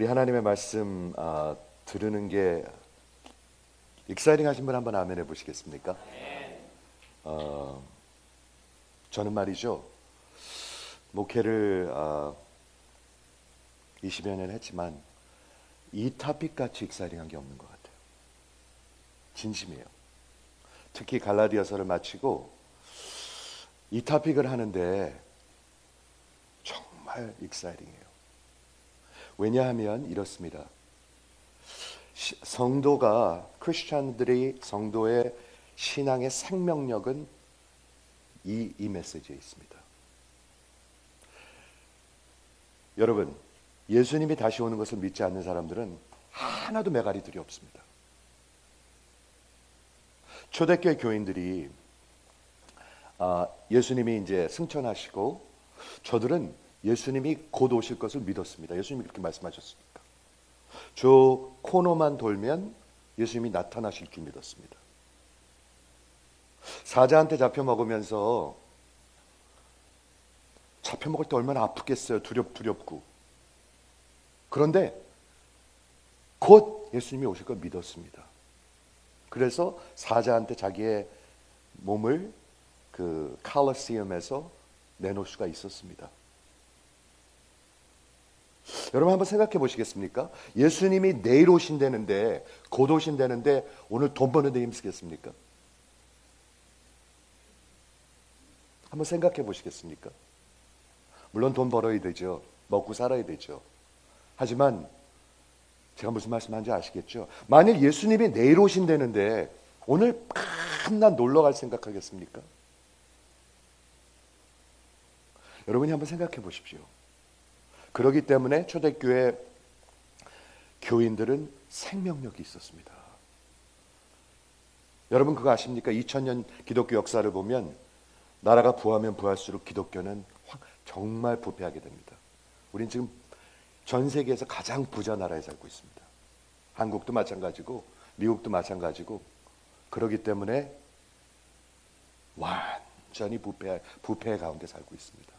하나님의 말씀 들으는 게 익사이팅 하신 분 한번 아멘 해보시겠습니까? 저는 말이죠, 목회를 20여 년 했지만 이 토픽같이 익사이팅한 게 없는 것 같아요. 진심이에요. 특히 갈라디아서를 마치고 이 토픽을 하는데 정말 익사이팅해요. 왜냐하면 이렇습니다. 성도가, 크리스찬들이 성도의 신앙의 생명력은 이 메시지에 있습니다. 여러분, 예수님이 다시 오는 것을 믿지 않는 사람들은 하나도 메가리들이 없습니다. 초대교회 교인들이 예수님이 이제 승천하시고 저들은 예수님이 곧 오실 것을 믿었습니다. 예수님이 그렇게 말씀하셨으니까. 저 코너만 돌면 예수님이 나타나실 줄 믿었습니다. 사자한테 잡혀 먹으면서 잡혀 먹을 때 얼마나 아프겠어요. 두렵고. 그런데 곧 예수님이 오실 걸 믿었습니다. 그래서 사자한테 자기의 몸을 그 칼로시움에서 내놓을 수가 있었습니다. 여러분 한번 생각해 보시겠습니까? 예수님이 내일 오신다는데, 곧 오신다는데 오늘 돈 버는 데 힘쓰겠습니까? 한번 생각해 보시겠습니까? 물론 돈 벌어야 되죠. 먹고 살아야 되죠. 하지만 제가 무슨 말씀하는지 아시겠죠? 만일 예수님이 내일 오신다는데 오늘 밤낮 놀러 갈 생각하겠습니까? 여러분이 한번 생각해 보십시오. 그렇기 때문에 초대교회 교인들은 생명력이 있었습니다. 여러분 그거 아십니까? 2000년 기독교 역사를 보면 나라가 부하면 부할수록 기독교는 정말 부패하게 됩니다. 우린 지금 전 세계에서 가장 부자 나라에 살고 있습니다. 한국도 마찬가지고 미국도 마찬가지고 그렇기 때문에 완전히 부패 가운데 살고 있습니다.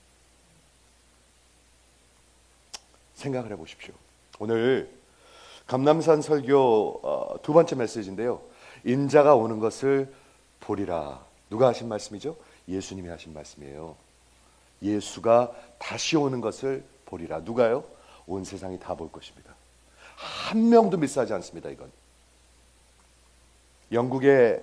생각을 해보십시오. 오늘 감남산 설교 두 번째 메시지인데요. 인자가 오는 것을 보리라. 누가 하신 말씀이죠? 예수님이 하신 말씀이에요. 예수가 다시 오는 것을 보리라. 누가요? 온 세상이 다 볼 것입니다. 한 명도 미스하지 않습니다. 이건 영국의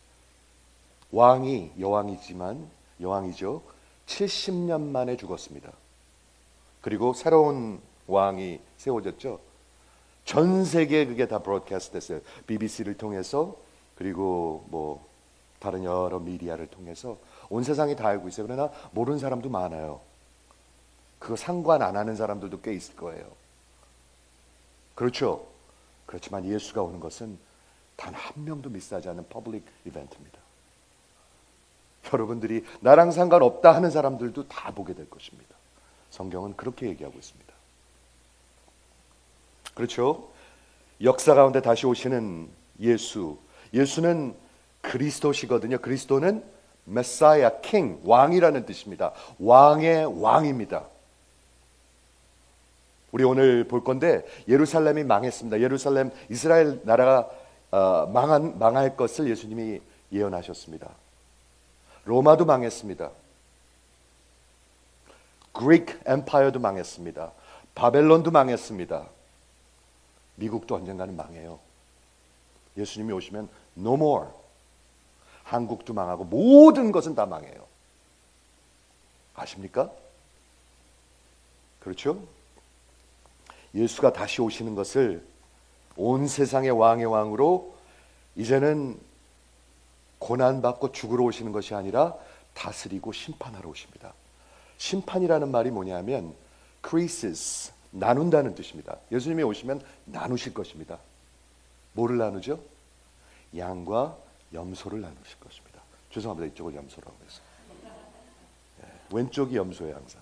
왕이 여왕이죠. 70년 만에 죽었습니다. 그리고 새로운 왕이 세워졌죠. 전 세계에 그게 다 브로드캐스트 됐어요. BBC를 통해서 그리고 뭐 다른 여러 미디어를 통해서 온 세상이 다 알고 있어요. 그러나 모르는 사람도 많아요. 그거 상관 안 하는 사람들도 꽤 있을 거예요. 그렇죠? 그렇지만 예수가 오는 것은 단 한 명도 미스하지 않는 퍼블릭 이벤트입니다. 여러분들이 나랑 상관없다 하는 사람들도 다 보게 될 것입니다. 성경은 그렇게 얘기하고 있습니다. 그렇죠? 역사 가운데 다시 오시는 예수는 그리스도시거든요. 그리스도는 메사야, 킹, 왕이라는 뜻입니다. 왕의 왕입니다. 우리 오늘 볼 건데 예루살렘이 망했습니다. 예루살렘, 이스라엘 나라가 망할 것을 예수님이 예언하셨습니다. 로마도 망했습니다. 그리스 엠파이어도 망했습니다. 바벨론도 망했습니다. 미국도 언젠가는 망해요. 예수님이 오시면 no more. 한국도 망하고 모든 것은 다 망해요. 아십니까? 그렇죠? 예수가 다시 오시는 것을 온 세상의 왕의 왕으로 이제는 고난받고 죽으러 오시는 것이 아니라 다스리고 심판하러 오십니다. 심판이라는 말이 뭐냐면 크리시스, 나눈다는 뜻입니다. 예수님이 오시면 나누실 것입니다. 뭐를 나누죠? 양과 염소를 나누실 것입니다. 죄송합니다. 이쪽을 염소라고 해서. 왼쪽이 염소예요 항상.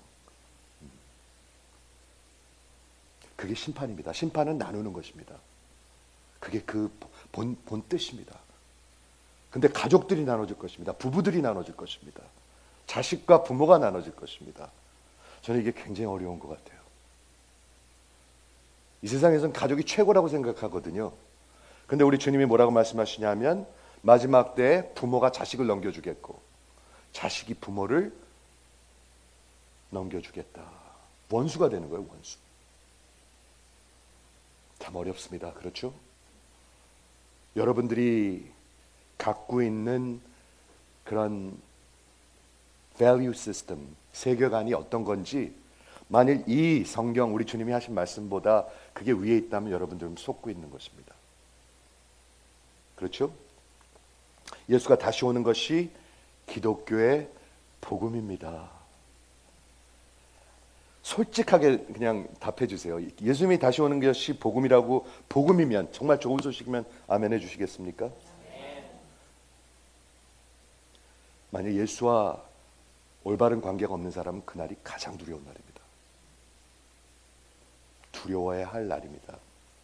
그게 심판입니다. 심판은 나누는 것입니다. 그게 그 본 뜻입니다. 근데 가족들이 나눠질 것입니다. 부부들이 나눠질 것입니다. 자식과 부모가 나눠질 것입니다. 저는 이게 굉장히 어려운 것 같아요. 이 세상에선 가족이 최고라고 생각하거든요. 근데 우리 주님이 뭐라고 말씀하시냐면 마지막 때에 부모가 자식을 넘겨주겠고 자식이 부모를 넘겨주겠다. 원수가 되는 거예요. 원수. 참 어렵습니다. 그렇죠? 여러분들이 갖고 있는 그런 value system, 세계관이 어떤 건지 만일 이 성경 우리 주님이 하신 말씀보다 그게 위에 있다면 여러분들은 속고 있는 것입니다. 그렇죠? 예수가 다시 오는 것이 기독교의 복음입니다. 솔직하게 그냥 답해 주세요. 예수님이 다시 오는 것이 복음이라고, 복음이면 정말 좋은 소식이면 아멘 해 주시겠습니까? 만약 예수와 올바른 관계가 없는 사람은 그날이 가장 두려운 날입니다. 두려워야 할 날입니다.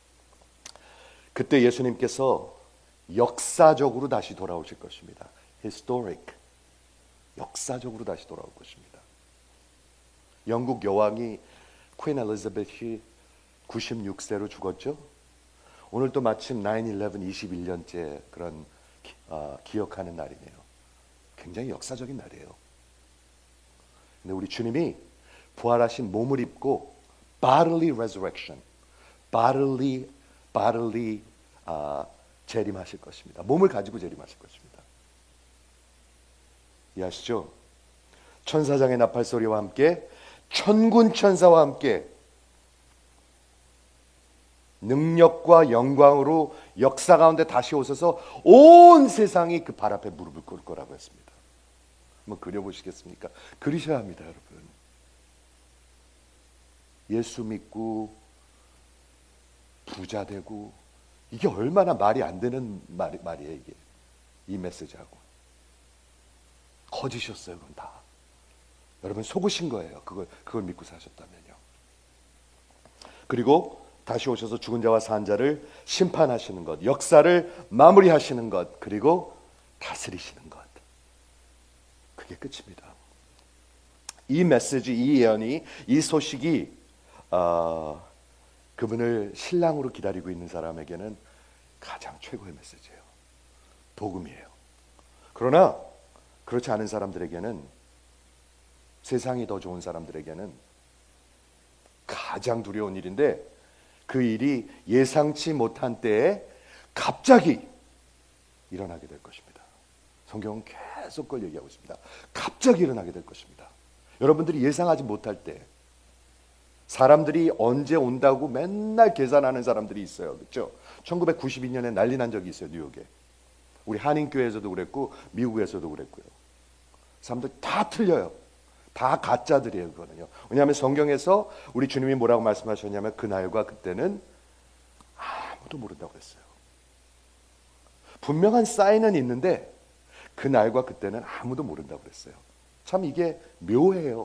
그때 예수님께서 역사적으로 다시 돌아오실 것입니다. Historic. 역사적으로 다시 돌아올 것입니다. 영국 여왕이 퀸 엘리자베스 96세로 죽었죠. 오늘 또 마침 9/11 21년째 그런 기억하는 날이네요. 굉장히 역사적인 날이에요. 근데 우리 주님이 부활하신 몸을 입고 bodily resurrection, bodily 재림하실 것입니다. 몸을 가지고 재림하실 것입니다. 이해하시죠? 천사장의 나팔 소리와 함께 천군 천사와 함께 능력과 영광으로 역사 가운데 다시 오셔서 온 세상이 그 발 앞에 무릎을 꿇을 거라고 했습니다. 한번 그려보시겠습니까? 그리셔야 합니다, 여러분. 예수 믿고 부자 되고 이게 얼마나 말이 안 되는 말이에요, 이게. 이 메시지하고. 거짓이었어요, 그건 다. 여러분 속으신 거예요. 그걸 믿고 사셨다면요. 그리고 다시 오셔서 죽은 자와 산 자를 심판하시는 것, 역사를 마무리하시는 것, 그리고 다스리시는 것. 그게 끝입니다. 이 메시지, 이 예언이, 이 소식이 그분을 신랑으로 기다리고 있는 사람에게는 가장 최고의 메시지예요. 복음이에요. 그러나 그렇지 않은 사람들에게는, 세상이 더 좋은 사람들에게는 가장 두려운 일인데, 그 일이 예상치 못한 때에 갑자기 일어나게 될 것입니다. 성경은 계속 그걸 얘기하고 있습니다. 갑자기 일어나게 될 것입니다. 여러분들이 예상하지 못할 때, 사람들이 언제 온다고 맨날 계산하는 사람들이 있어요. 그렇죠? 1992년에 난리 난 적이 있어요. 뉴욕에. 우리 한인교회에서도 그랬고 미국에서도 그랬고요. 사람들 다 틀려요. 다 가짜들이에요. 그거는요. 왜냐하면 성경에서 우리 주님이 뭐라고 말씀하셨냐면 그날과 그때는 아무도 모른다고 그랬어요. 분명한 사인은 있는데 그날과 그때는 아무도 모른다고 그랬어요. 참 이게 묘해요.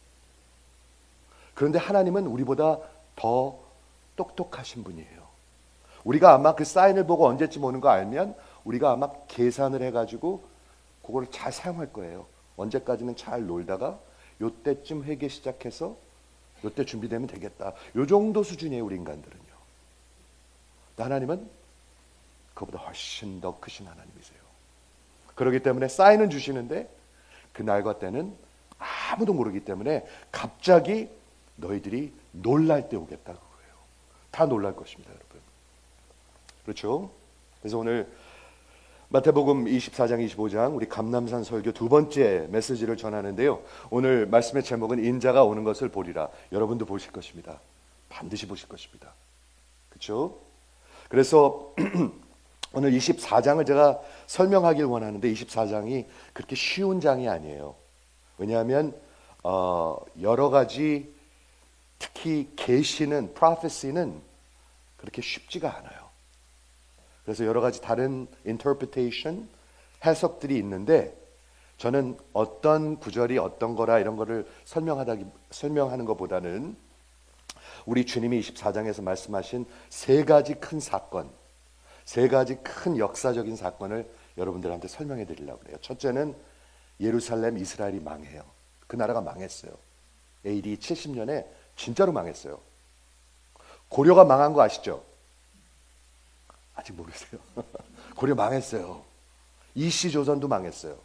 그런데 하나님은 우리보다 더 똑똑하신 분이에요. 우리가 아마 그 사인을 보고 언제쯤 오는 거 알면 우리가 아마 계산을 해가지고 그거를 잘 사용할 거예요. 언제까지는 잘 놀다가 요때쯤 회개 시작해서 요때 준비되면 되겠다. 요 정도 수준이에요, 우리 인간들은요. 하나님은 그보다 훨씬 더 크신 하나님이세요. 그렇기 때문에 사인은 주시는데 그날과 때는 아무도 모르기 때문에 갑자기 너희들이 놀랄 때 오겠다 그거예요. 다 놀랄 것입니다, 여러분. 그렇죠? 그래서 오늘 마태복음 24장 25장 우리 감람산 설교 두 번째 메시지를 전하는데요. 오늘 말씀의 제목은 인자가 오는 것을 보리라. 여러분도 보실 것입니다. 반드시 보실 것입니다. 그렇죠? 그래서 오늘 24장을 제가 설명하길 원하는데 24장이 그렇게 쉬운 장이 아니에요. 왜냐하면 여러 가지 특히 계시는 prophecy는 그렇게 쉽지가 않아요. 그래서 여러 가지 다른 interpretation, 해석들이 있는데 저는 어떤 구절이 어떤 거라 이런 거를 설명하는 것보다는 우리 주님이 24장에서 말씀하신 세 가지 큰 사건, 세 가지 큰 역사적인 사건을 여러분들한테 설명해 드리려고 그래요. 첫째는 예루살렘 이스라엘이 망해요. 그 나라가 망했어요. AD 70년에 진짜로 망했어요. 고려가 망한 거 아시죠? 아직 모르세요? 고려 망했어요. 이씨 조선도 망했어요.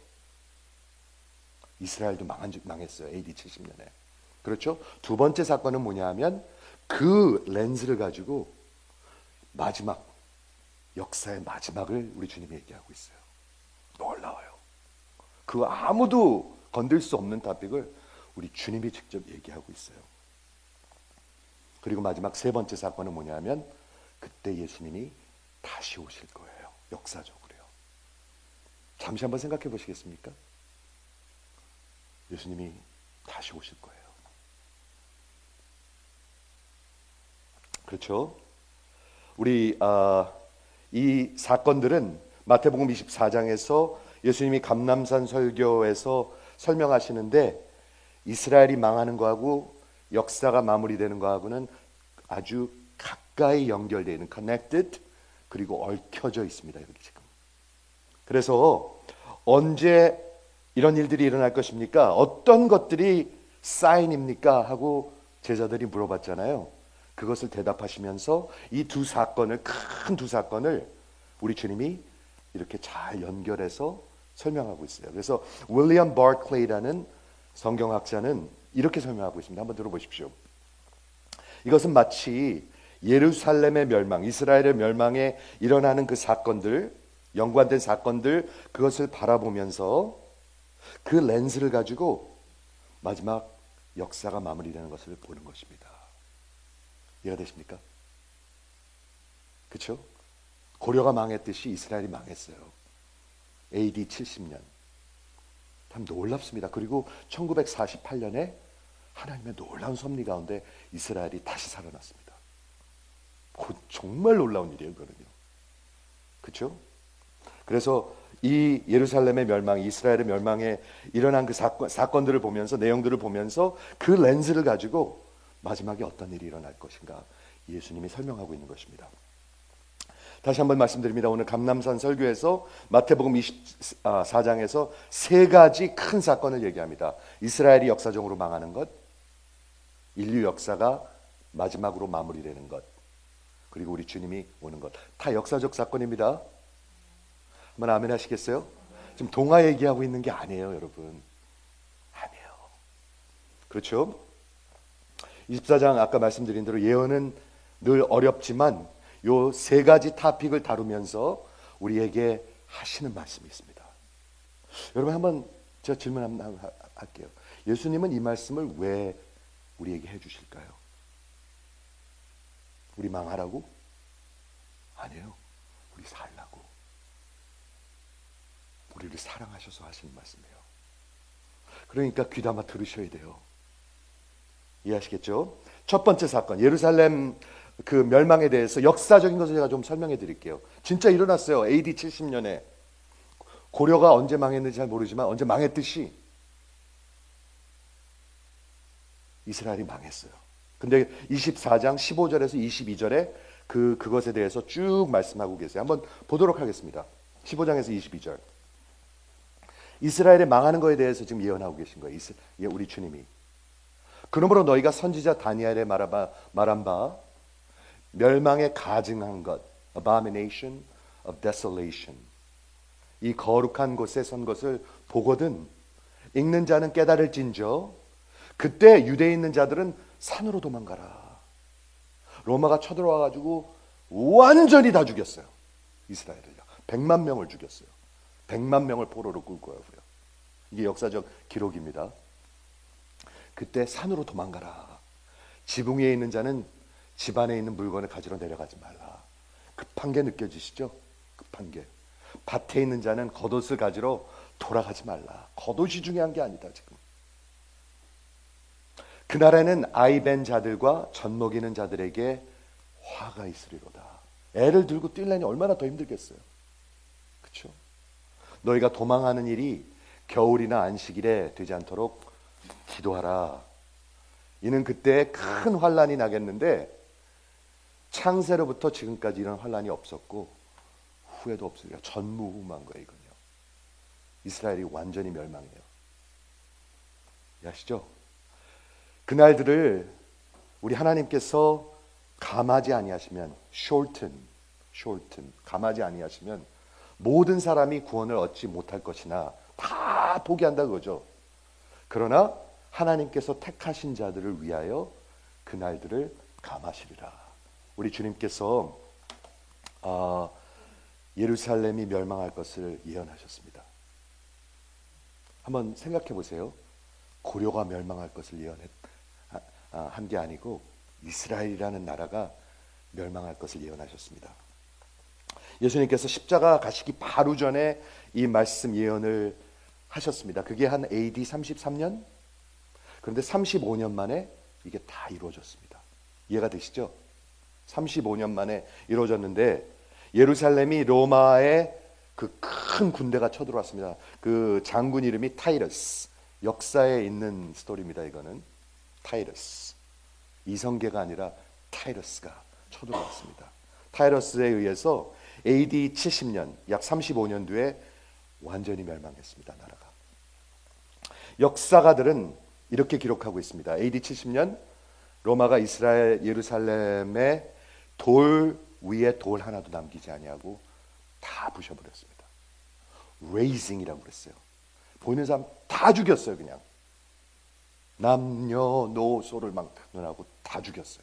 이스라엘도 망했어요. AD 70년에. 그렇죠? 두 번째 사건은 뭐냐 하면 그 렌즈를 가지고 마지막, 역사의 마지막을 우리 주님이 얘기하고 있어요. 놀라워요. 그 아무도 건들 수 없는 토픽을 우리 주님이 직접 얘기하고 있어요. 그리고 마지막 세 번째 사건은 뭐냐 하면 그때 예수님이 다시 오실 거예요. 역사적으로요. 잠시 한번 생각해 보시겠습니까? 예수님이 다시 오실 거예요. 그렇죠? 우리 이 사건들은 마태복음 24장에서 예수님이 감람산 설교에서 설명하시는데 이스라엘이 망하는 거하고 역사가 마무리되는 거하고는 아주 가까이 연결되어 있는 connected 그리고 얽혀져 있습니다. 여기 지금. 그래서 언제 이런 일들이 일어날 것입니까? 어떤 것들이 사인입니까? 하고 제자들이 물어봤잖아요. 그것을 대답하시면서 이 두 사건을, 큰 두 사건을 우리 주님이 이렇게 잘 연결해서 설명하고 있어요. 그래서 윌리엄 바클레이라는 성경학자는 이렇게 설명하고 있습니다. 한번 들어보십시오. 이것은 마치 예루살렘의 멸망, 이스라엘의 멸망에 일어나는 그 사건들, 연관된 사건들, 그것을 바라보면서 그 렌즈를 가지고 마지막 역사가 마무리되는 것을 보는 것입니다. 이해가 되십니까? 그렇죠? 고려가 망했듯이 이스라엘이 망했어요. AD 70년. 참 놀랍습니다. 그리고 1948년에 하나님의 놀라운 섭리 가운데 이스라엘이 다시 살아났습니다. 정말 놀라운 일이에요, 그거는요. 그렇죠? 그래서 이 예루살렘의 멸망, 이스라엘의 멸망에 일어난 그 사건들을 보면서, 내용들을 보면서 그 렌즈를 가지고 마지막에 어떤 일이 일어날 것인가 예수님이 설명하고 있는 것입니다. 다시 한번 말씀드립니다. 오늘 감람산 설교에서 마태복음 24장에서 세 가지 큰 사건을 얘기합니다. 이스라엘이 역사적으로 망하는 것, 인류 역사가 마지막으로 마무리되는 것, 그리고 우리 주님이 오는 것. 다 역사적 사건입니다. 한번 아멘 하시겠어요? 지금 동화 얘기하고 있는 게 아니에요, 여러분. 아니에요. 그렇죠? 24장 아까 말씀드린 대로 예언은 늘 어렵지만 요 세 가지 토픽을 다루면서 우리에게 하시는 말씀이 있습니다. 여러분 한번 제가 질문 한번 할게요. 예수님은 이 말씀을 왜 우리에게 해주실까요? 우리 망하라고? 아니에요. 우리 살라고. 우리를 사랑하셔서 하시는 말씀이에요. 그러니까 귀담아 들으셔야 돼요. 이해하시겠죠? 첫 번째 사건, 예루살렘 그 멸망에 대해서 역사적인 것을 제가 좀 설명해 드릴게요. 진짜 일어났어요. AD 70년에. 고려가 언제 망했는지 잘 모르지만 언제 망했듯이 이스라엘이 망했어요. 근데 24장 15절에서 22절에 그것에 대해서 쭉 말씀하고 계세요. 한번 보도록 하겠습니다. 15장에서 22절. 이스라엘의 망하는 것에 대해서 지금 예언하고 계신 거예요. 우리 주님이. 그러므로 너희가 선지자 다니엘의 말한 바 멸망에 가증한 것, abomination of desolation, 이 거룩한 곳에 선 것을 보거든 읽는 자는 깨달을진저 그때 유대에 있는 자들은 산으로 도망가라. 로마가 쳐들어와가지고 완전히 다 죽였어요. 이스라엘을요. 100만 명을 죽였어요. 100만 명을 포로로 끌고 가고요. 이게 역사적 기록입니다. 그때 산으로 도망가라. 지붕 위에 있는 자는 집 안에 있는 물건을 가지러 내려가지 말라. 급한 게 느껴지시죠? 급한 게. 밭에 있는 자는 겉옷을 가지러 돌아가지 말라. 겉옷이 중요한 게 아니다 지금. 그날에는 아이 벤 자들과 젖 먹이는 자들에게 화가 있으리로다. 애를 들고 뛸려니 얼마나 더 힘들겠어요. 그렇죠? 너희가 도망하는 일이 겨울이나 안식일에 되지 않도록 기도하라. 이는 그때 큰 환란이 나겠는데 창세로부터 지금까지 이런 환란이 없었고 후에도 없으리라. 전무후무한 거예요 이건요. 이스라엘이 완전히 멸망해요. 아시죠? 그날들을 우리 하나님께서 감하지 아니하시면 감하지 아니하시면 모든 사람이 구원을 얻지 못할 것이나 다 포기한다 그거죠. 그러나 하나님께서 택하신 자들을 위하여 그날들을 감하시리라. 우리 주님께서 예루살렘이 멸망할 것을 예언하셨습니다. 한번 생각해 보세요. 고려가 멸망할 것을 한 게 아니고 이스라엘이라는 나라가 멸망할 것을 예언하셨습니다. 예수님께서 십자가 가시기 바로 전에 이 말씀 예언을 하셨습니다. 그게 한 AD 33년? 그런데 35년 만에 이게 다 이루어졌습니다. 이해가 되시죠? 35년 만에 이루어졌는데 예루살렘이 로마의 그 큰 군대가 쳐들어왔습니다. 그 장군 이름이 타이러스. 역사에 있는 스토리입니다. 이거는 타이러스. 이성계가 아니라 타이러스가 쳐들어왔습니다. 타이러스에 의해서 AD 70년, 약 35년 뒤에 완전히 멸망했습니다. 나라가. 역사가들은 이렇게 기록하고 있습니다. AD 70년 로마가 이스라엘 예루살렘의 돌 위에 돌 하나도 남기지 아니하고 다 부셔버렸습니다. 레이징이라고 그랬어요. 보이는 사람 다 죽였어요. 그냥 남녀노소를 막 눈하고 다 죽였어요.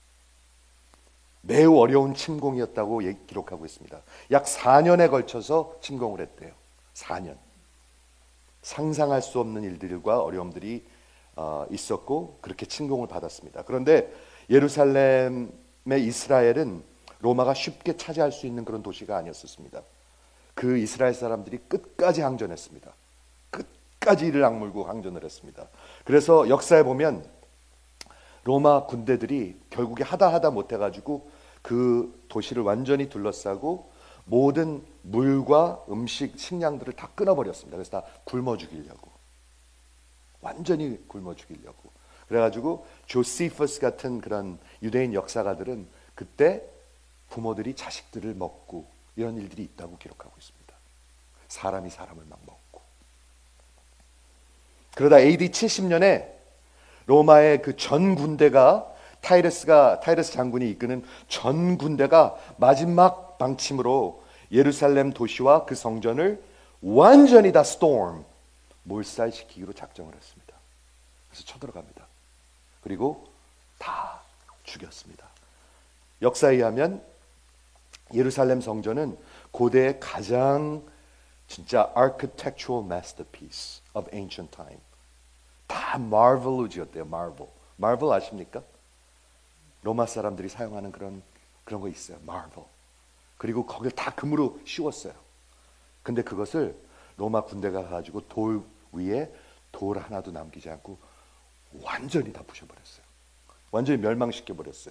매우 어려운 침공이었다고 기록하고 있습니다. 약 4년에 걸쳐서 침공을 했대요. 4년. 상상할 수 없는 일들과 어려움들이 있었고 그렇게 침공을 받았습니다. 그런데 예루살렘의 이스라엘은 로마가 쉽게 차지할 수 있는 그런 도시가 아니었습니다. 그 이스라엘 사람들이 끝까지 항전했습니다. 끝까지 이를 악물고 항전을 했습니다. 그래서 역사에 보면 로마 군대들이 결국에 하다 못해가지고 그 도시를 완전히 둘러싸고 모든 물과 음식, 식량들을 다 끊어버렸습니다. 그래서 다 굶어 죽이려고. 완전히 굶어 죽이려고. 그래가지고 조시퍼스 같은 그런 유대인 역사가들은 그때 부모들이 자식들을 먹고 이런 일들이 있다고 기록하고 있습니다. 사람이 사람을 막 먹고. 그러다 AD 70년에 로마의 그 전 군대가 타이러스 장군이 이끄는 전 군대가 마지막 방침으로 예루살렘 도시와 그 성전을 완전히 다 몰살시키기로 작정을 했습니다. 그래서 쳐들어갑니다. 그리고 다 죽였습니다. 역사에 의하면 예루살렘 성전은 고대의 가장 진짜 architectural masterpiece of ancient time. 다 마블로 지었대요. 마블 아십니까? 로마 사람들이 사용하는 그런 거 있어요. 마블. 그리고 거기를 다 금으로 씌웠어요. 근데 그것을 로마 군대가 가지고 돌 위에 돌 하나도 남기지 않고 완전히 다 부셔버렸어요. 완전히 멸망시켜버렸어요.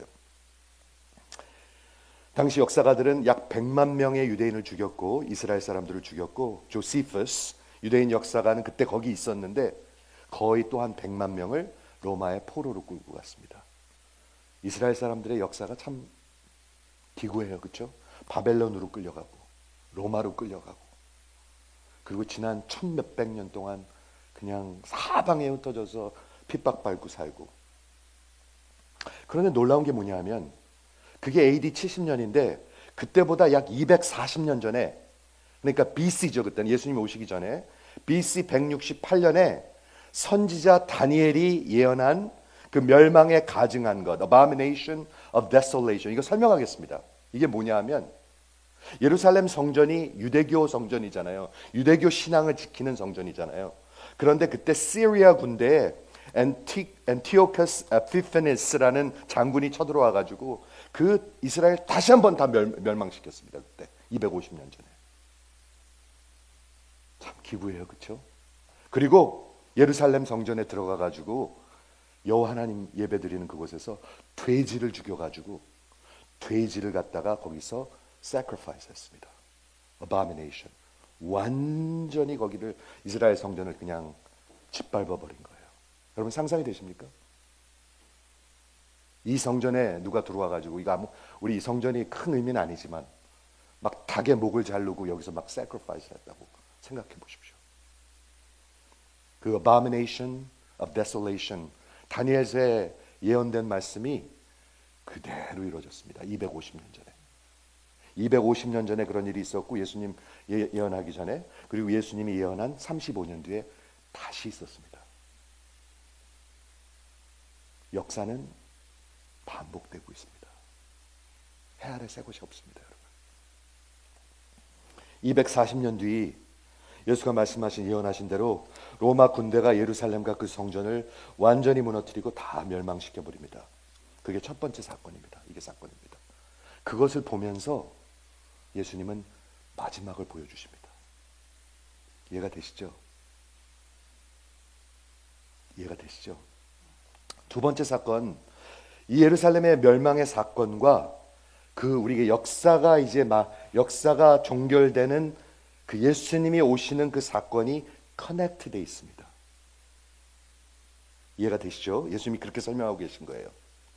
당시 역사가들은 약 100만 명의 유대인을 죽였고 이스라엘 사람들을 죽였고 조시퍼스 유대인 역사가는 그때 거기 있었는데 거의 또 한 100만 명을 로마의 포로로 끌고 갔습니다. 이스라엘 사람들의 역사가 참 기구해요. 그렇죠? 바벨론으로 끌려가고 로마로 끌려가고 그리고 지난 1000몇백 년 동안 그냥 사방에 흩어져서 핍박받고 살고. 그런데 놀라운 게 뭐냐 하면 그게 AD 70년인데 그때보다 약 240년 전에, 그러니까 BC죠. 그때는 예수님이 오시기 전에 BC 168년에 선지자 다니엘이 예언한 그 멸망에 가증한 것, abomination of desolation. 이거 설명하겠습니다. 이게 뭐냐 하면 예루살렘 성전이 유대교 성전이잖아요. 유대교 신앙을 지키는 성전이잖아요. 그런데 그때 시리아 군대에 엔티오커스 에피페네스라는 장군이 쳐들어와 가지고 그 이스라엘 다시 한번 다 멸망시켰습니다. 그때 250년 전에. 참 기구해요. 그렇죠? 그리고 예루살렘 성전에 들어가 가지고 여호와 하나님 예배드리는 그곳에서 돼지를 죽여 가지고 돼지를 갖다가 거기서 sacrifice 했습니다. abomination. 완전히 거기를 이스라엘 성전을 그냥 짓밟아 버린 거예요. 여러분 상상이 되십니까? 이 성전에 누가 들어와 가지고 이거 우리 이 성전이 큰 의미는 아니지만 막 닭의 목을 자르고 여기서 막 sacrifice 했다고 생각해 보십시오. 그 abomination of desolation, 다니엘서에 예언된 말씀이 그대로 이루어졌습니다. 250년 전에. 250년 전에 그런 일이 있었고 예수님 예언하기 전에, 그리고 예수님이 예언한 35년 뒤에 다시 있었습니다. 역사는 반복되고 있습니다. 해 아래 새 곳이 없습니다, 여러분. 240년 뒤 예수가 말씀하신 예언하신 대로 로마 군대가 예루살렘과 그 성전을 완전히 무너뜨리고 다 멸망시켜 버립니다. 그게 첫 번째 사건입니다. 이게 사건입니다. 그것을 보면서 예수님은 마지막을 보여주십니다. 이해가 되시죠? 이해가 되시죠? 두 번째 사건, 이 예루살렘의 멸망의 사건과 그 우리의 역사가 종결되는 그 예수님이 오시는 그 사건이 커넥트되어 있습니다. 이해가 되시죠? 예수님이 그렇게 설명하고 계신 거예요.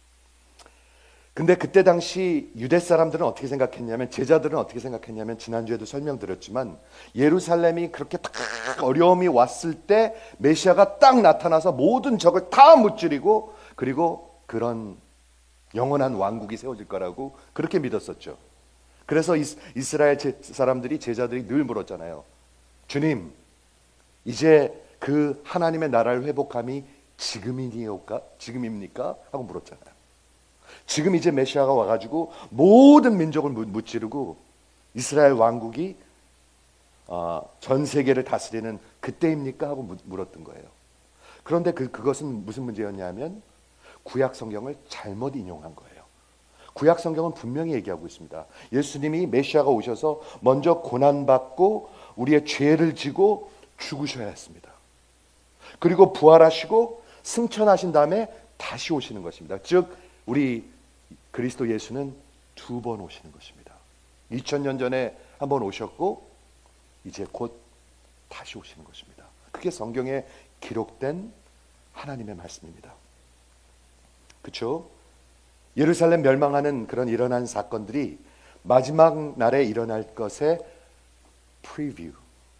근데 그때 당시 유대 사람들은 어떻게 생각했냐면, 제자들은 어떻게 생각했냐면, 지난주에도 설명드렸지만 예루살렘이 그렇게 딱 어려움이 왔을 때 메시아가 딱 나타나서 모든 적을 다 무찌르고, 그리고 그런 영원한 왕국이 세워질 거라고 그렇게 믿었었죠. 그래서 이스라엘 사람들이, 제자들이 늘 물었잖아요. 주님, 이제 그 하나님의 나라를 회복함이 지금입니까? 하고 물었잖아요. 지금 이제 메시아가 와가지고 모든 민족을 무찌르고 이스라엘 왕국이 전 세계를 다스리는 그때입니까? 하고 물었던 거예요. 그런데 그것은 무슨 문제였냐면 구약 성경을 잘못 인용한 거예요. 구약 성경은 분명히 얘기하고 있습니다. 예수님이 메시아가 오셔서 먼저 고난받고 우리의 죄를 지고 죽으셔야 했습니다. 그리고 부활하시고 승천하신 다음에 다시 오시는 것입니다. 즉 우리 그리스도 예수는 두 번 오시는 것입니다. 2000년 전에 한 번 오셨고 이제 곧 다시 오시는 것입니다. 그게 성경에 기록된 하나님의 말씀입니다. 그렇죠? 예루살렘 멸망하는 그런 일어난 사건들이 마지막 날에 일어날 것의 프리뷰.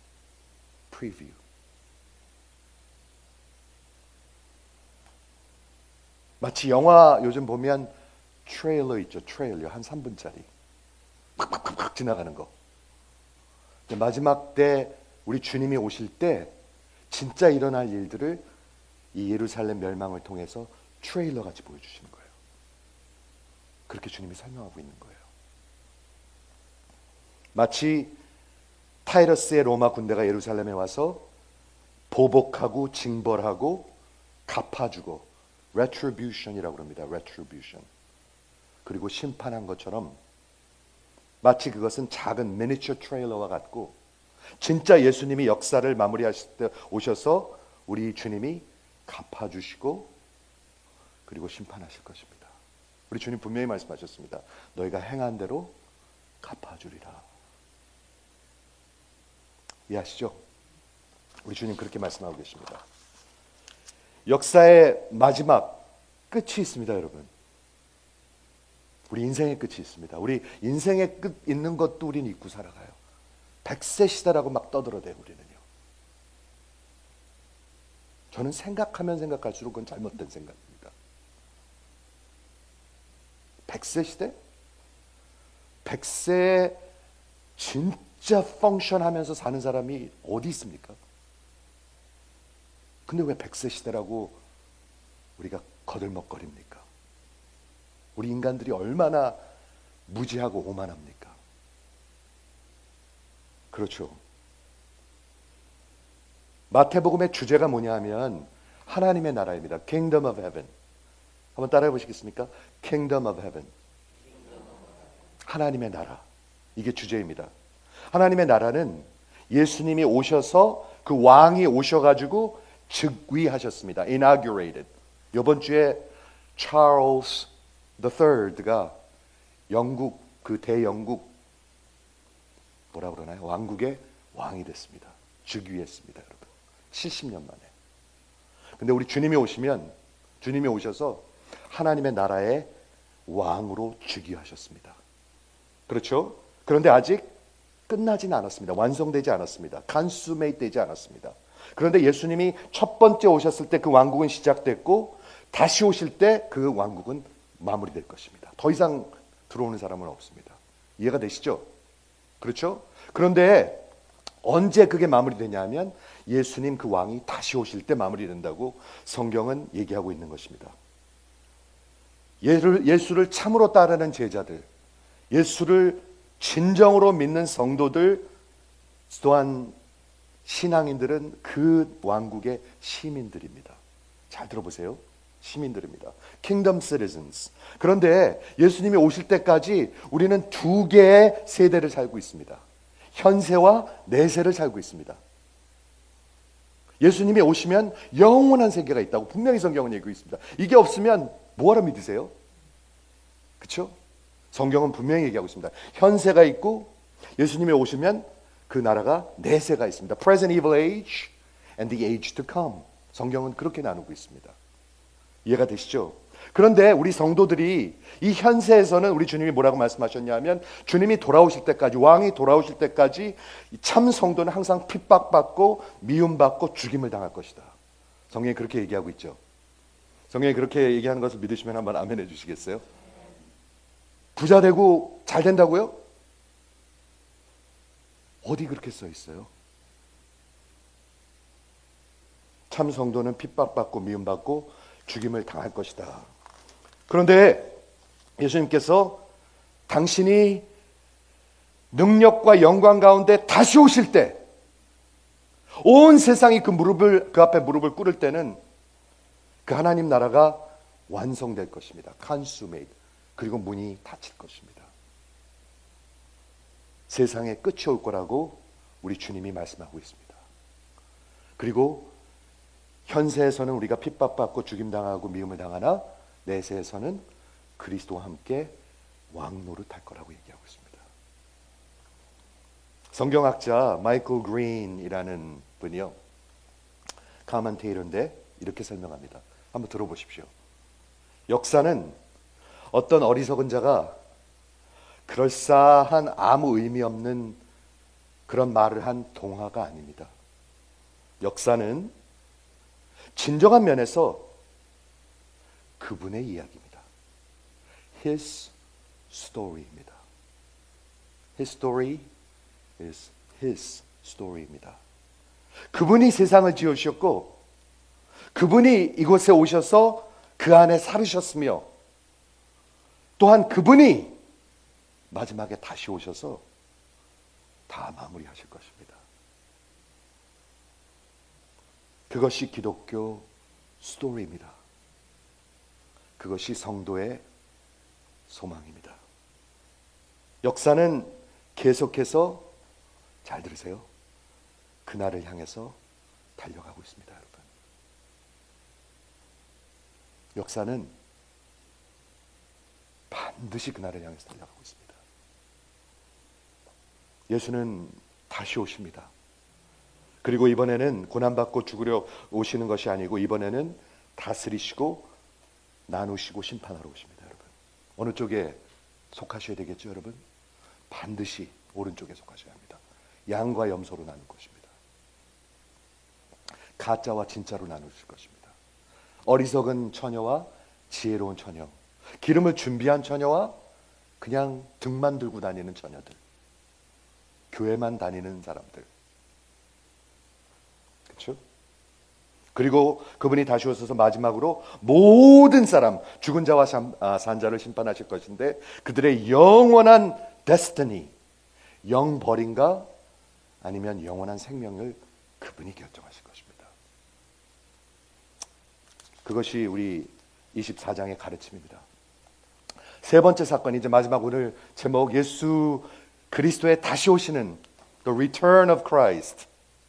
마치 영화 요즘 보면 트레일러 있죠. 트레일러 한 3분짜리 팍팍팍 지나가는 거. 마지막 때 우리 주님이 오실 때 진짜 일어날 일들을 이 예루살렘 멸망을 통해서 트레일러 같이 보여주시는 거예요. 그렇게 주님이 설명하고 있는 거예요. 마치 타이러스의 로마 군대가 예루살렘에 와서 보복하고 징벌하고 갚아주고 retribution이라고 합니다. retribution. 그리고 심판한 것처럼 마치 그것은 작은 미니처 트레일러와 같고 진짜 예수님이 역사를 마무리하실 때 오셔서 우리 주님이 갚아주시고 그리고 심판하실 것입니다. 우리 주님 분명히 말씀하셨습니다. 너희가 행한 대로 갚아주리라. 이해하시죠? 우리 주님 그렇게 말씀하고 계십니다. 역사의 마지막 끝이 있습니다, 여러분. 우리 인생의 끝이 있습니다. 우리 인생의 끝 있는 것도 우리는 잊고 살아가요. 100세 시대라고 막 떠들어대요, 우리는요. 저는 생각하면 생각할수록 그건 잘못된 생각입니다. 100세 시대? 100세에 진짜 펑션하면서 사는 사람이 어디 있습니까? 근데 왜 100세 시대라고 우리가 거들먹거립니까? 우리 인간들이 얼마나 무지하고 오만합니까? 그렇죠. 마태복음의 주제가 뭐냐 하면 하나님의 나라입니다. Kingdom of Heaven. 한번 따라해 보시겠습니까? Kingdom of Heaven. 하나님의 나라. 이게 주제입니다. 하나님의 나라는 예수님이 오셔서 그 왕이 오셔가지고 즉위하셨습니다. Inaugurated. 이번 주에 찰스 III가 영국 그 대영국 뭐라 그러나요? 왕국의 왕이 됐습니다. 즉위했습니다, 여러분. 70년 만에. 근데 우리 주님이 오셔서 하나님의 나라의 왕으로 즉위하셨습니다. 그렇죠? 그런데 아직 끝나지는 않았습니다. 완성되지 않았습니다. consummate 되지 않았습니다. 그런데 예수님이 첫 번째 오셨을 때 그 왕국은 시작됐고 다시 오실 때 그 왕국은 마무리될 것입니다. 더 이상 들어오는 사람은 없습니다. 이해가 되시죠? 그렇죠? 그런데 언제 그게 마무리되냐 하면 예수님 그 왕이 다시 오실 때 마무리된다고 성경은 얘기하고 있는 것입니다. 예수를 참으로 따르는 제자들, 예수를 진정으로 믿는 성도들 또한 신앙인들은 그 왕국의 시민들입니다. 잘 들어보세요. 시민들입니다. Kingdom citizens. 그런데 예수님이 오실 때까지 우리는 두 개의 세대를 살고 있습니다. 현세와 내세를 살고 있습니다. 예수님이 오시면 영원한 세계가 있다고 분명히 성경은 얘기하고 있습니다. 이게 없으면 뭐하러 믿으세요? 그렇죠? 성경은 분명히 얘기하고 있습니다. 현세가 있고 예수님이 오시면 그 나라가 내세가 있습니다. Present evil age and the age to come. 성경은 그렇게 나누고 있습니다. 이해가 되시죠? 그런데 우리 성도들이 이 현세에서는 우리 주님이 뭐라고 말씀하셨냐면 주님이 돌아오실 때까지, 왕이 돌아오실 때까지 참 성도는 항상 핍박받고 미움받고 죽임을 당할 것이다. 성경이 그렇게 얘기하고 있죠. 성경이 그렇게 얘기하는 것을 믿으시면 한번 아멘 해주시겠어요? 부자 되고 잘 된다고요? 어디 그렇게 써 있어요? 참 성도는 핍박받고 미움받고 죽임을 당할 것이다. 그런데 예수님께서 당신이 능력과 영광 가운데 다시 오실 때, 온 세상이 그 앞에 무릎을 꿇을 때는 그 하나님 나라가 완성될 것입니다. consummate. 그리고 문이 닫힐 것입니다. 세상의 끝이 올 거라고 우리 주님이 말씀하고 있습니다. 그리고 현세에서는 우리가 핍박받고 죽임당하고 미움을 당하나 내세에서는 그리스도와 함께 왕노릇할 거라고 얘기하고 있습니다. 성경학자 마이클 그린이라는 분이요, 카멘테이터인데 이렇게 설명합니다. 한번 들어보십시오. 역사는 어떤 어리석은 자가 그럴싸한 아무 의미 없는 그런 말을 한 동화가 아닙니다. 역사는 진정한 면에서 그분의 이야기입니다. His story입니다. His story is His story입니다. 그분이 세상을 지으셨고 그분이 이곳에 오셔서 그 안에 살으셨으며 또한 그분이 마지막에 다시 오셔서 다 마무리하실 것입니다. 그것이 기독교 스토리입니다. 그것이 성도의 소망입니다. 역사는 계속해서, 잘 들으세요, 그날을 향해서 달려가고 있습니다, 여러분. 역사는 반드시 그날을 향해서 달려가고 있습니다. 예수는 다시 오십니다. 그리고 이번에는 고난받고 죽으려 오시는 것이 아니고 이번에는 다스리시고 나누시고 심판하러 오십니다, 여러분. 어느 쪽에 속하셔야 되겠죠, 여러분? 반드시 오른쪽에 속하셔야 합니다. 양과 염소로 나눌 것입니다. 가짜와 진짜로 나누실 것입니다. 어리석은 처녀와 지혜로운 처녀, 기름을 준비한 처녀와 그냥 등만 들고 다니는 처녀들, 교회만 다니는 사람들, 그렇죠? 그리고 그분이 다시 오셔서 마지막으로 모든 사람, 죽은 자와 산 자를 심판하실 것인데 그들의 영원한 데스티니, 영벌인가 아니면 영원한 생명을 그분이 결정하실 것입니다. 그것이 우리 24장의 가르침입니다. 세 번째 사건, 이제 마지막 오늘 제목, 예수 그리스도의 다시 오시는 The Return of Christ.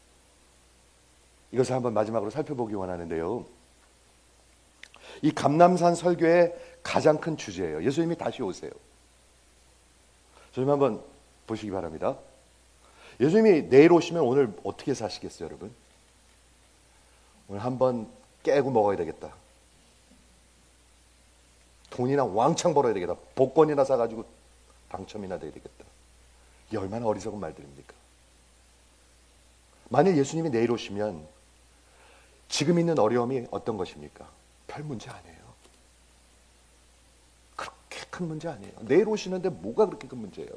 이것을 한번 마지막으로 살펴보기 원하는데요. 이 감람산 설교의 가장 큰 주제예요. 예수님이 다시 오세요. 좀 한번 보시기 바랍니다. 예수님이 내일 오시면 오늘 어떻게 사시겠어요, 여러분? 오늘 한번 깨고 먹어야 되겠다. 돈이나 왕창 벌어야 되겠다. 복권이나 사가지고 당첨이나 돼야 되겠다. 이게 얼마나 어리석은 말들입니까? 만일 예수님이 내일 오시면 지금 있는 어려움이 어떤 것입니까? 별 문제 아니에요. 큰 문제 아니에요. 내일 오시는데 뭐가 그렇게 큰 문제예요?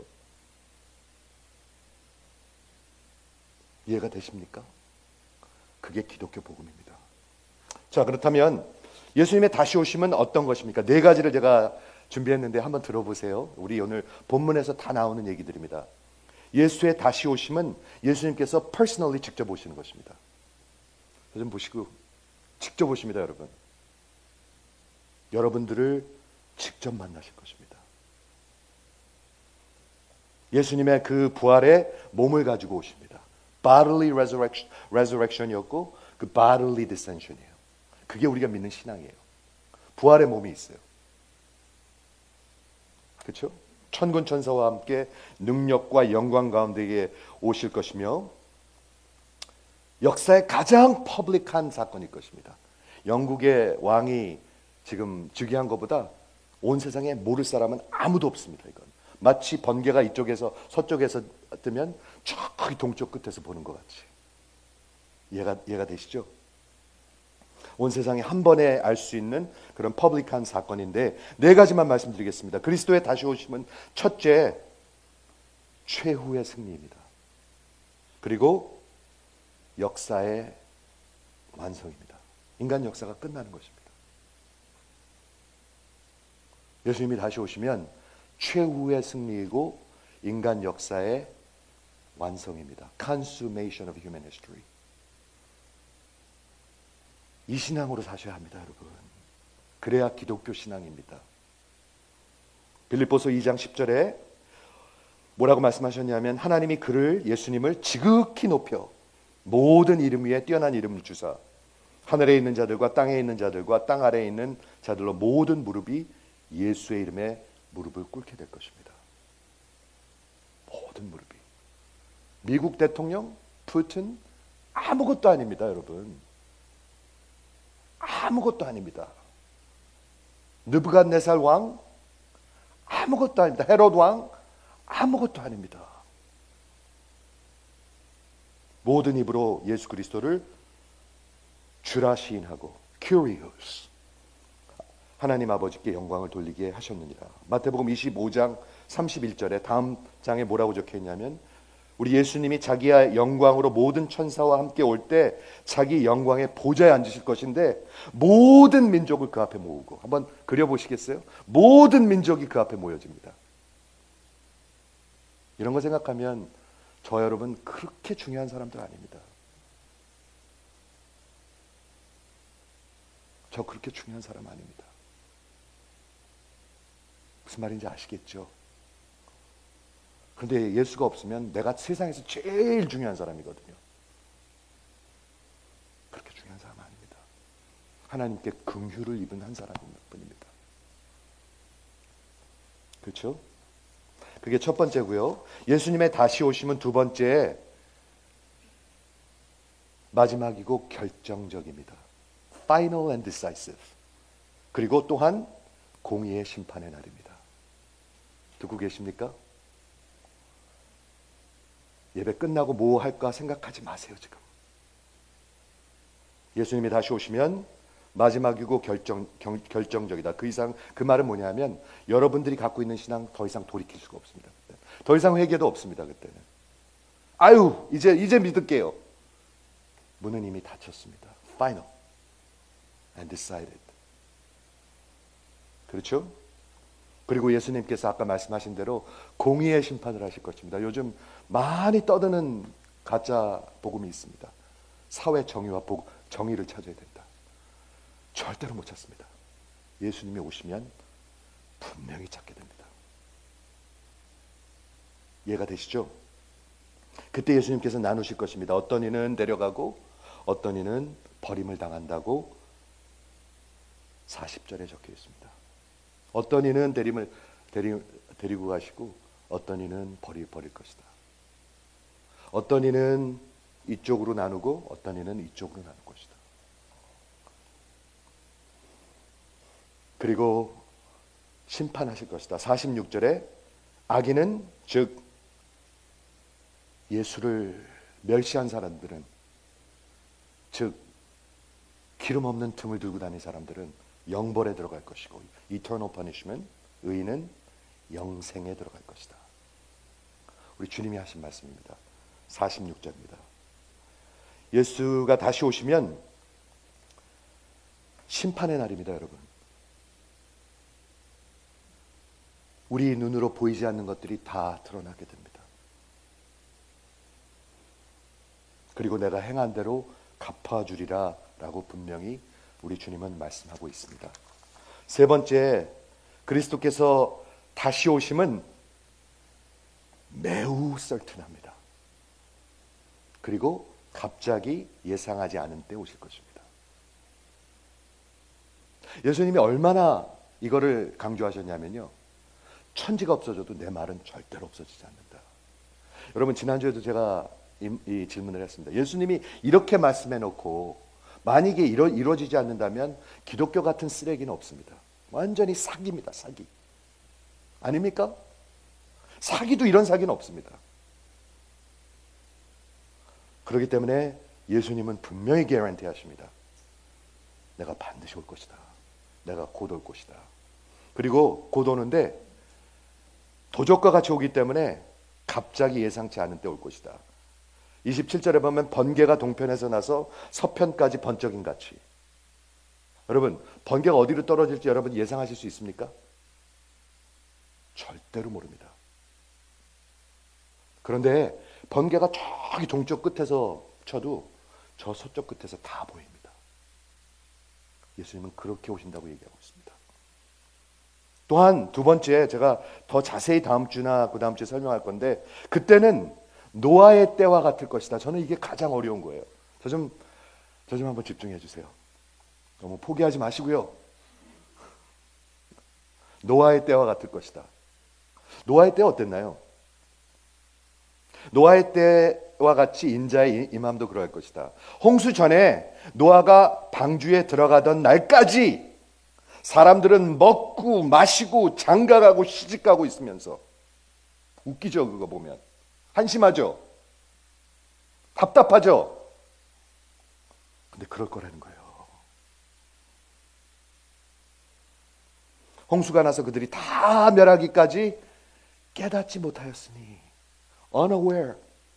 이해가 되십니까? 그게 기독교 복음입니다. 자, 그렇다면 예수님의 다시 오심은 어떤 것입니까? 네 가지를 제가 준비했는데 한번 들어보세요. 우리 오늘 본문에서 다 나오는 얘기들입니다. 예수의 다시 오심은 예수님께서 personally 직접 오시는 것입니다. 좀 보시고 직접 오십니다, 여러분. 여러분들을 직접 만나실 것입니다. 예수님의 그 부활의 몸을 가지고 오십니다. bodily resurrection이었고 그 bodily descension이에요. 그게 우리가 믿는 신앙이에요. 부활의 몸이 있어요. 그렇죠? 천군 천사와 함께 능력과 영광 가운데에 오실 것이며 역사의 가장 퍼블릭한 사건일 것입니다. 영국의 왕이 지금 즉위한 것보다 온 세상에 모를 사람은 아무도 없습니다. 이건 마치 번개가 이쪽에서 서쪽에서 뜨면 저기 동쪽 끝에서 보는 것 같이. 이해가 되시죠? 온 세상에 한 번에 알 수 있는 그런 퍼블릭한 사건인데 네 가지만 말씀드리겠습니다. 그리스도의 다시 오심은 첫째, 최후의 승리입니다. 그리고 역사의 완성입니다. 인간 역사가 끝나는 것입니다. 예수님이 다시 오시면 최후의 승리이고 인간 역사의 완성입니다. Consummation of human history. 이 신앙으로 사셔야 합니다, 여러분. 그래야 기독교 신앙입니다. 빌립보서 2장 10절에 뭐라고 말씀하셨냐면 하나님이 그를 예수님을 지극히 높여 모든 이름 위에 뛰어난 이름을 주사 하늘에 있는 자들과 땅에 있는 자들과 땅 아래에 있는 자들로 모든 무릎이 예수의 이름에 무릎을 꿇게 될 것입니다. 모든 무릎이. 미국 대통령 푸틴 아무것도 아닙니다, 여러분. 아무것도 아닙니다. 느부갓네살 왕 아무것도 아닙니다. 헤롯 왕 아무것도 아닙니다. 모든 입으로 예수 그리스도를 주라 시인하고 Kyrios 하나님 아버지께 영광을 돌리게 하셨느니라. 마태복음 25장 31절에 다음 장에 뭐라고 적혀 있냐면 우리 예수님이 자기의 영광으로 모든 천사와 함께 올 때 자기 영광의 보좌에 앉으실 것인데 모든 민족을 그 앞에 모으고 한번 그려보시겠어요? 모든 민족이 그 앞에 모여집니다. 이런 거 생각하면 저 여러분 그렇게 중요한 사람들 아닙니다. 저 그렇게 중요한 사람 아닙니다. 무슨 말인지 아시겠죠? 그런데 예수가 없으면 내가 세상에서 제일 중요한 사람이거든요. 그렇게 중요한 사람 아닙니다. 하나님께 긍휼을 입은 한 사람일 뿐입니다. 그렇죠? 그게 첫 번째고요. 예수님의 다시 오심은 두 번째, 마지막이고 결정적입니다. Final and decisive. 그리고 또한 공의의 심판의 날입니다. 듣고 계십니까? 예배 끝나고 뭐 할까 생각하지 마세요, 지금. 예수님이 다시 오시면 마지막이고 결정적이다. 그 말은 뭐냐면 여러분들이 갖고 있는 신앙 더 이상 돌이킬 수가 없습니다. 그때. 더 이상 회개도 없습니다. 그때는. 아유, 이제 믿을게요. 문은 이미 닫혔습니다. Final and decided. 그렇죠? 그리고 예수님께서 아까 말씀하신 대로 공의의 심판을 하실 것입니다. 요즘 많이 떠드는 가짜 복음이 있습니다. 사회 정의와 정의를 찾아야 된다. 절대로 못 찾습니다. 예수님이 오시면 분명히 찾게 됩니다. 이해가 되시죠? 그때 예수님께서 나누실 것입니다. 어떤 이는 데려가고 어떤 이는 버림을 당한다고 40절에 적혀 있습니다. 어떤 이는 데리고 가시고 어떤 이는 버릴 것이다. 어떤 이는 이쪽으로 나누고 어떤 이는 이쪽으로 나눌 것이다. 그리고 심판하실 것이다. 46절에 악인은 즉 예수를 멸시한 사람들은 즉 기름 없는 등을 들고 다니는 사람들은 영벌에 들어갈 것이고 eternal punishment 의인은 영생에 들어갈 것이다. 우리 주님이 하신 말씀입니다. 46절입니다. 예수가 다시 오시면 심판의 날입니다, 여러분. 우리 눈으로 보이지 않는 것들이 다 드러나게 됩니다. 그리고 내가 행한 대로 갚아주리라 라고 분명히 우리 주님은 말씀하고 있습니다. 세 번째, 그리스도께서 다시 오심은 매우 설튼합니다. 그리고 갑자기 예상하지 않은 때 오실 것입니다. 예수님이 얼마나 이거를 강조하셨냐면요, 천지가 없어져도 내 말은 절대로 없어지지 않는다. 여러분, 지난주에도 제가 이 질문을 했습니다. 예수님이 이렇게 말씀해 놓고 만약에 이루어지지 않는다면 기독교 같은 쓰레기는 없습니다. 완전히 사기입니다. 사기. 아닙니까? 사기도 이런 사기는 없습니다. 그렇기 때문에 예수님은 분명히 개런티 하십니다. 내가 반드시 올 것이다. 내가 곧 올 것이다. 그리고 곧 오는데 도적과 같이 오기 때문에 갑자기 예상치 않은 때 올 것이다. 27절에 보면 번개가 동편에서 나서 서편까지 번쩍임 같이. 여러분, 번개가 어디로 떨어질지 여러분 예상하실 수 있습니까? 절대로 모릅니다. 그런데 번개가 저기 동쪽 끝에서 쳐도 저 서쪽 끝에서 다 보입니다. 예수님은 그렇게 오신다고 얘기하고 있습니다. 또한 두 번째, 제가 더 자세히 다음 주나 그 다음 주에 설명할 건데, 그때는 노아의 때와 같을 것이다. 저는 이게 가장 어려운 거예요. 저 좀 한번 집중해 주세요. 너무 포기하지 마시고요. 노아의 때와 같을 것이다. 노아의 때 어땠나요? 노아의 때와 같이 인자의 임함도 그럴 것이다. 홍수 전에 노아가 방주에 들어가던 날까지 사람들은 먹고 마시고 장가가고 시집가고 있으면서, 웃기죠? 그거 보면 한심하죠? 답답하죠? 근데 그럴 거라는 거예요. 홍수가 나서 그들이 다 멸하기까지 깨닫지 못하였으니 unaware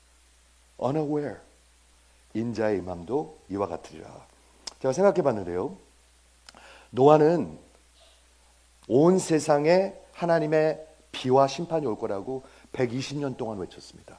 인자의 임함도 이와 같으리라. 제가 생각해 봤는데요, 노아는 온 세상에 하나님의 비와 심판이 올 거라고 120년 동안 외쳤습니다.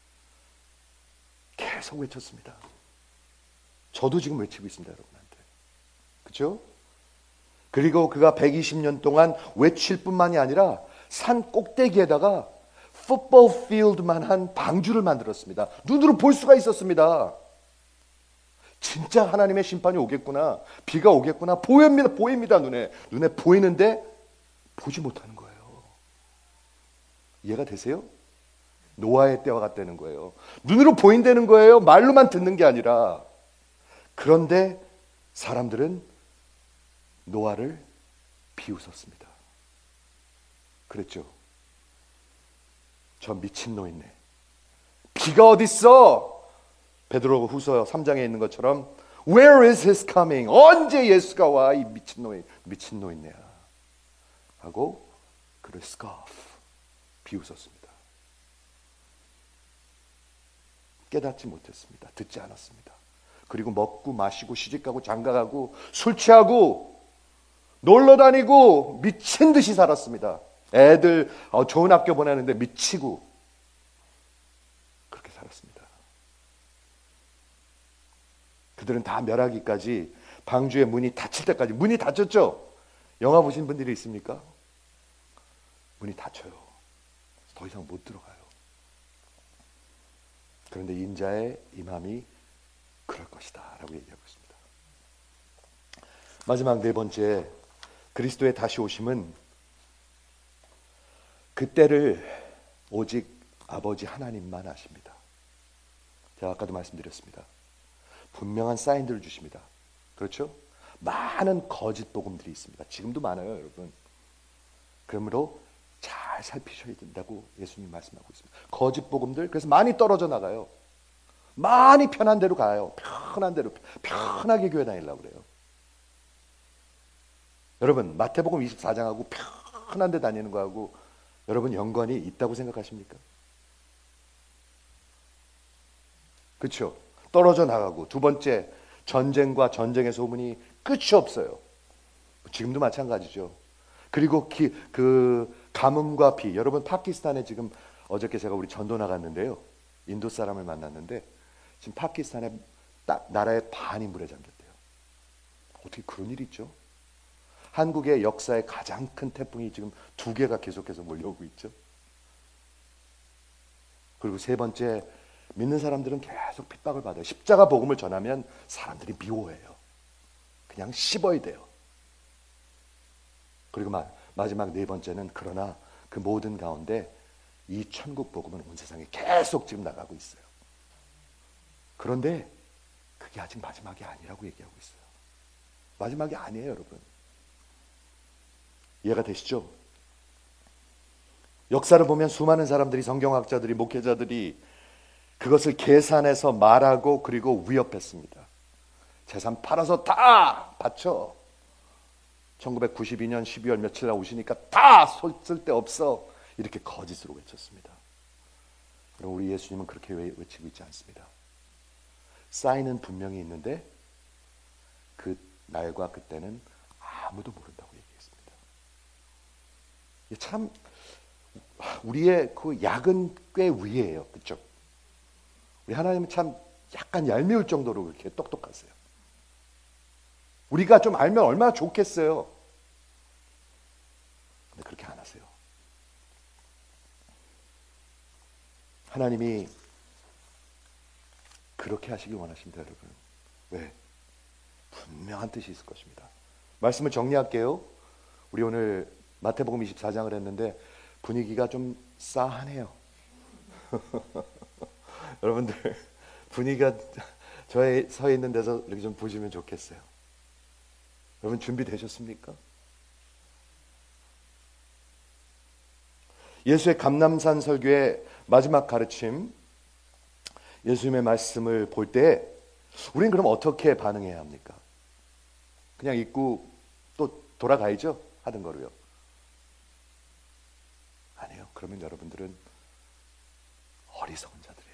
계속 외쳤습니다. 저도 지금 외치고 있습니다, 여러분한테. 그렇죠? 그리고 그가 120년 동안 외칠 뿐만이 아니라 산 꼭대기에다가 풋볼 필드만한 방주를 만들었습니다. 눈으로 볼 수가 있었습니다. 진짜 하나님의 심판이 오겠구나, 비가 오겠구나, 보입니다. 눈에 보이는데 보지 못하는 거예요. 이해가 되세요? 노아의 때와 같다는 거예요. 눈으로 보인다는 거예요. 말로만 듣는 게 아니라. 그런데 사람들은 노아를 비웃었습니다. 그랬죠. 저 미친 노인네. 비가 어딨어? 베드로 후서 3장에 있는 것처럼 Where is his coming? 언제 예수가 와? 이 미친 노인네야. 하고 그를 scoff, 비웃었습니다. 깨닫지 못했습니다. 듣지 않았습니다. 그리고 먹고 마시고 시집가고 장가가고 술 취하고 놀러 다니고 미친 듯이 살았습니다. 애들 좋은 학교 보내는데 미치고 그렇게 살았습니다. 그들은 다 멸하기까지 방주의 문이 닫힐 때까지. 문이 닫혔죠? 영화 보신 분들이 있습니까? 문이 닫혀요. 더 이상 못 들어가요. 그런데 인자의 임함이 그럴 것이다 라고 얘기하고 있습니다. 마지막 네 번째, 그리스도의 다시 오심은 그때를 오직 아버지 하나님만 아십니다. 제가 아까도 말씀드렸습니다. 분명한 사인들을 주십니다. 그렇죠? 많은 거짓 복음들이 있습니다. 지금도 많아요, 여러분. 그러므로 잘 살피셔야 된다고 예수님 말씀하고 있습니다. 거짓 복음들, 그래서 많이 떨어져 나가요. 많이 편한 대로 가요. 편한 대로, 편하게 교회 다니려고 그래요. 여러분, 마태복음 24장하고 편한 데 다니는 거하고 여러분 연관이 있다고 생각하십니까? 그렇죠? 떨어져 나가고, 두 번째, 전쟁과 전쟁의 소문이 끝이 없어요. 지금도 마찬가지죠. 그리고 그 가뭄과 비, 여러분 파키스탄에 지금 어저께 제가 우리 전도 나갔는데요, 인도 사람을 만났는데 지금 파키스탄에 딱 나라의 반이 물에 잠겼대요. 어떻게 그런 일이 있죠? 한국의 역사의 가장 큰 태풍이 지금 2개가 계속해서 몰려오고 있죠. 그리고 세 번째, 믿는 사람들은 계속 핍박을 받아요. 십자가 복음을 전하면 사람들이 미워해요. 그냥 씹어야 돼요. 그리고 마지막 네 번째는, 그러나 그 모든 가운데 이 천국 복음은 온 세상에 계속 지금 나가고 있어요. 그런데 그게 아직 마지막이 아니라고 얘기하고 있어요. 마지막이 아니에요, 여러분. 이해가 되시죠? 역사를 보면 수많은 사람들이, 성경학자들이, 목회자들이 그것을 계산해서 말하고 그리고 위협했습니다. 재산 팔아서 다 바쳐. 1992년 12월 며칠 날 오시니까 다 쓸데없어. 이렇게 거짓으로 외쳤습니다. 그럼 우리 예수님은 그렇게 외치고 있지 않습니다. 사인은 분명히 있는데 그 날과 그때는 아무도 모른다고 얘기했습니다. 참 우리의 그 약은 꽤 위에요. 그렇죠? 우리 하나님은 참 약간 얄미울 정도로 그렇게 똑똑하세요. 우리가 좀 알면 얼마나 좋겠어요. 근데 그렇게 안 하세요. 하나님이 그렇게 하시기 원하십니다, 여러분. 왜? 분명한 뜻이 있을 것입니다. 말씀을 정리할게요. 우리 오늘 마태복음 24장을 했는데 분위기가 좀 싸하네요. 여러분들 분위기가 저에 서 있는 데서 이렇게 좀 보시면 좋겠어요. 여러분 준비되셨습니까? 예수의 감람산 설교의 마지막 가르침, 예수님의 말씀을 볼 때 우리는 그럼 어떻게 반응해야 합니까? 그냥 읽고 또 돌아가야죠? 하던 거로요. 아니요. 그러면 여러분들은 어리석은 자들이에요.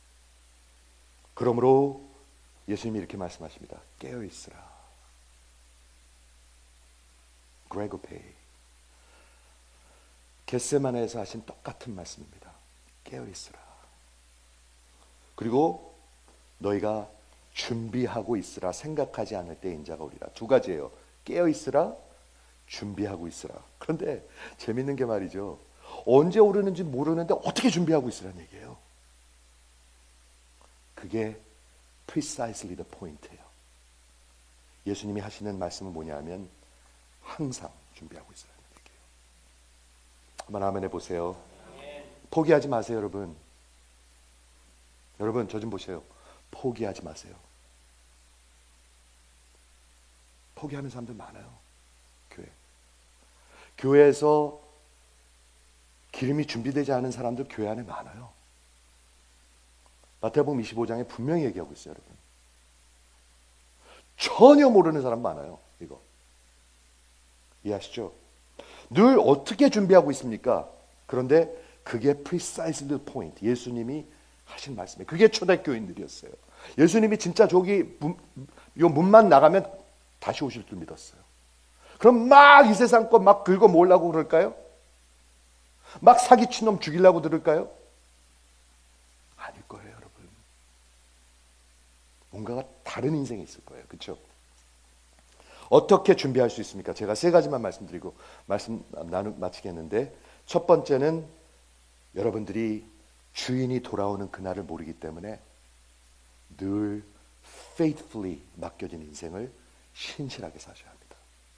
그러므로 예수님이 이렇게 말씀하십니다. 깨어있으라. 그레고페이. 겟세마네에서 하신 똑같은 말씀입니다. 깨어있으라. 그리고 너희가 준비하고 있으라. 생각하지 않을 때 인자가 오리라. 두 가지예요. 깨어있으라, 준비하고 있으라. 그런데 재밌는 게 말이죠, 언제 오르는지 모르는데 어떻게 준비하고 있으라는 얘기예요. 그게 precisely the point예요. 예수님이 하시는 말씀은 뭐냐면 항상 준비하고 있으라는 얘기예요. 한번 아멘 해보세요. 포기하지 마세요, 여러분. 여러분 저 좀 보세요. 포기하지 마세요. 포기하는 사람들 많아요. 교회에서 기름이 준비되지 않은 사람들 교회 안에 많아요. 마태복음 25장에 분명히 얘기하고 있어요, 여러분. 전혀 모르는 사람 많아요. 이거 이해하시죠? 늘 어떻게 준비하고 있습니까? 그런데 그게 precisely the point. 예수님이 하신 말씀이에요. 그게 초대교인들이었어요. 예수님이 진짜 저기 요 문만 나가면 다시 오실 줄 믿었어요. 그럼 막 이 세상 거 막 긁어 모으려고 그럴까요? 막 사기친 놈 죽이려고 들을까요? 아닐 거예요, 여러분. 뭔가가 다른 인생이 있을 거예요. 그렇죠? 어떻게 준비할 수 있습니까? 제가 세 가지만 말씀드리고 마치겠는데, 첫 번째는 여러분들이 주인이 돌아오는 그날을 모르기 때문에 늘 faithfully 맡겨진 인생을 신실하게 사셔야 합니다.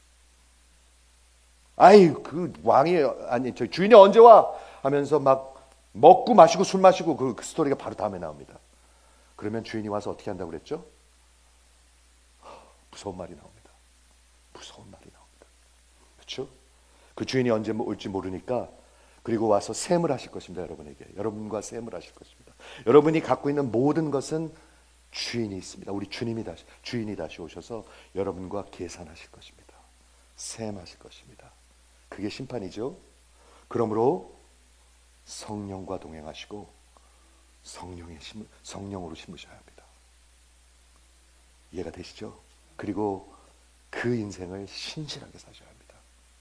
아이 그 왕이 아니 저 주인이 언제 와 하면서 막 먹고 마시고 술 마시고 그 스토리가 바로 다음에 나옵니다. 그러면 주인이 와서 어떻게 한다고 그랬죠? 무서운 말이 나옵니다. 무서운 말이 나옵니다. 그렇죠? 그 주인이 언제 올지 모르니까 그리고 와서 셈을 하실 것입니다. 여러분에게. 여러분과 셈을 하실 것입니다. 여러분이 갖고 있는 모든 것은 주인이 있습니다. 우리 주인이 다시 오셔서 여러분과 계산하실 것입니다. 셈하실 것입니다. 그게 심판이죠. 그러므로 성령과 동행하시고 성령으로 심으셔야 합니다. 이해가 되시죠? 그리고 그 인생을 신실하게 사셔야 합니다.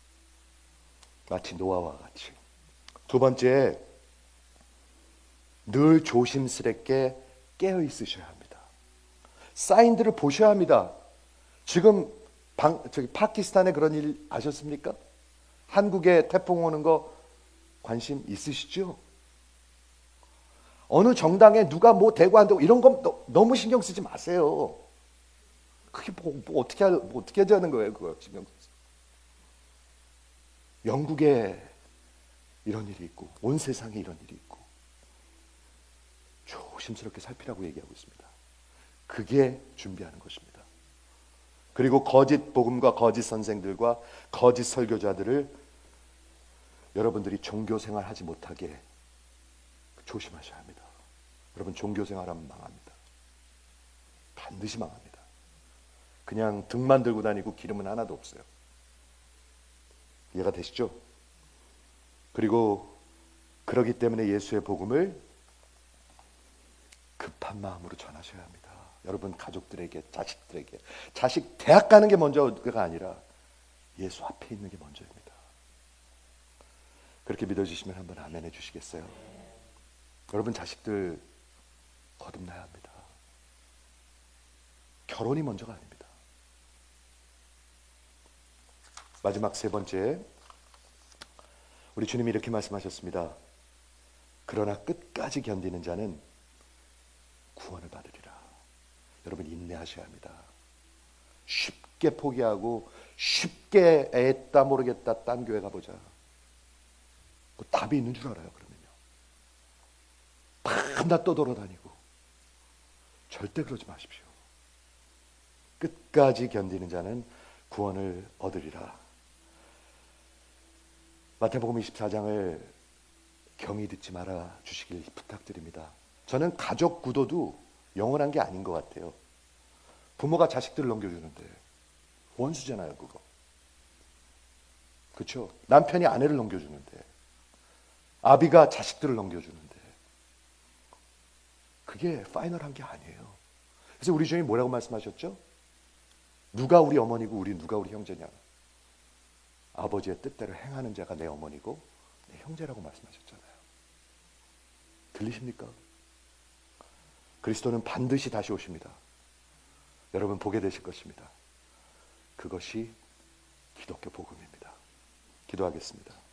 마치 노아와 같이. 두 번째, 늘 조심스럽게 깨어 있으셔야 합니다. 사인들을 보셔야 합니다. 지금 파키스탄에 그런 일 아셨습니까? 한국에 태풍 오는 거 관심 있으시죠? 어느 정당에 누가 뭐 대고 한다고 이런 거 너무 신경 쓰지 마세요. 그게 뭐 어떻게 하자는 거예요, 그거 신경 쓰지. 영국에 이런 일이 있고 온 세상에 이런 일이 있고 조심스럽게 살피라고 얘기하고 있습니다. 그게 준비하는 것입니다. 그리고 거짓 복음과 거짓 선생들과 거짓 설교자들을 여러분들이 종교 생활하지 못하게 조심하셔야 합니다. 여러분 종교 생활하면 망합니다. 반드시 망합니다. 그냥 등만 들고 다니고 기름은 하나도 없어요. 이해가 되시죠? 그리고 그러기 때문에 예수의 복음을 급한 마음으로 전하셔야 합니다. 여러분 가족들에게, 자식들에게. 자식 대학 가는 게 먼저가 아니라 예수 앞에 있는 게 먼저입니다. 그렇게 믿어주시면 한번 아멘 해주시겠어요? 여러분 자식들 거듭나야 합니다. 결혼이 먼저가 아닙니다. 마지막 세 번째, 우리 주님이 이렇게 말씀하셨습니다. 그러나 끝까지 견디는 자는 구원을 받으리라. 여러분 인내하셔야 합니다. 쉽게 포기하고 쉽게 애따 모르겠다 딴 교회 가보자. 뭐 답이 있는 줄 알아요. 그러면요. 밤낮 떠돌아다니고. 절대 그러지 마십시오. 끝까지 견디는 자는 구원을 얻으리라. 마태복음 24장을 경히 듣지 말아 주시길 부탁드립니다. 저는 가족 구도도 영원한 게 아닌 것 같아요. 부모가 자식들을 넘겨주는데 원수잖아요, 그거. 그렇죠? 남편이 아내를 넘겨주는데, 아비가 자식들을 넘겨주는데, 그게 파이널한 게 아니에요. 그래서 우리 주님이 뭐라고 말씀하셨죠? 누가 우리 어머니고 누가 우리 형제냐? 아버지의 뜻대로 행하는 자가 내 어머니고 내 형제라고 말씀하셨잖아요. 들리십니까? 그리스도는 반드시 다시 오십니다. 여러분 보게 되실 것입니다. 그것이 기독교 복음입니다. 기도하겠습니다.